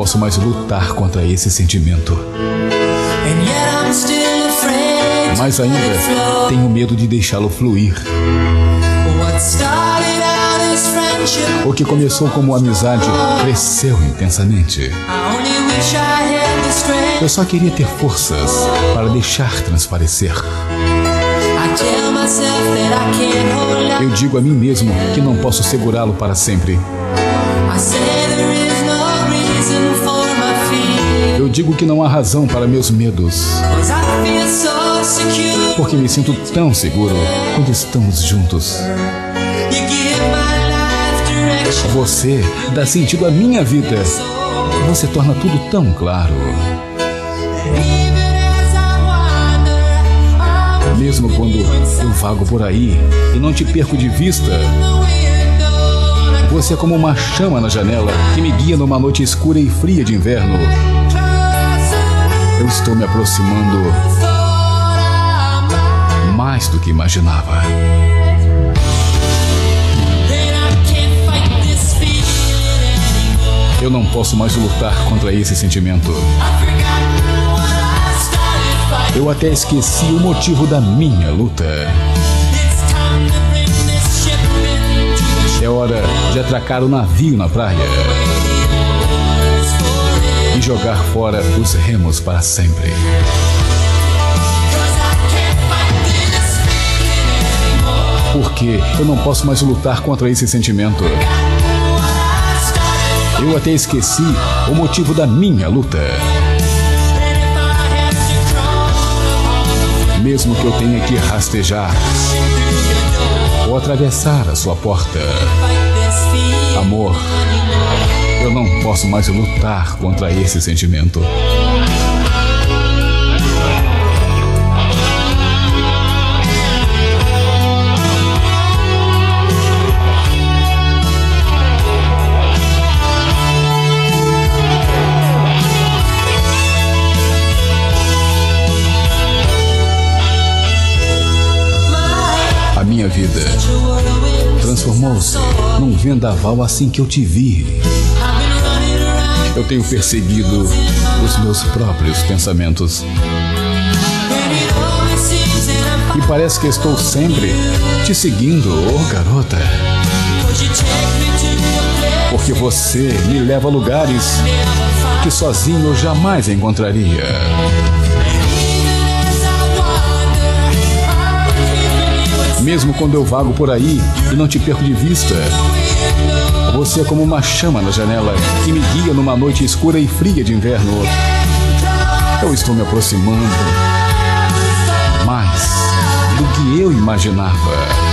posso mais lutar contra esse sentimento. Mas ainda tenho medo de deixá-lo fluir. O que começou como amizade cresceu intensamente. Eu só queria ter forças para deixar transparecer. Eu digo a mim mesmo que não posso segurá-lo para sempre. Eu digo que não há razão para meus medos, porque me sinto tão seguro quando estamos juntos. Você dá sentido à minha vida. Você torna tudo tão claro. Mesmo quando eu vago por aí e não te perco de vista, você é como uma chama na janela que me guia numa noite escura e fria de inverno. Eu estou me aproximando mais do que imaginava. Eu não posso mais lutar contra esse sentimento. Eu até esqueci o motivo da minha luta. É hora de atracar o navio na praia e jogar fora os remos para sempre. Porque eu não posso mais lutar contra esse sentimento. Eu até esqueci o motivo da minha luta. Mesmo que eu tenha que rastejar ou atravessar a sua porta, amor, eu não posso mais lutar contra esse sentimento. Minha vida transformou-se num vendaval assim que eu te vi. Eu tenho perseguido os meus próprios pensamentos. E parece que estou sempre te seguindo, oh garota. Porque você me leva a lugares que sozinho eu jamais encontraria. Mesmo quando eu vago por aí e não te perco de vista, você é como uma chama na janela que me guia numa noite escura e fria de inverno. Eu estou me aproximando mais do que eu imaginava.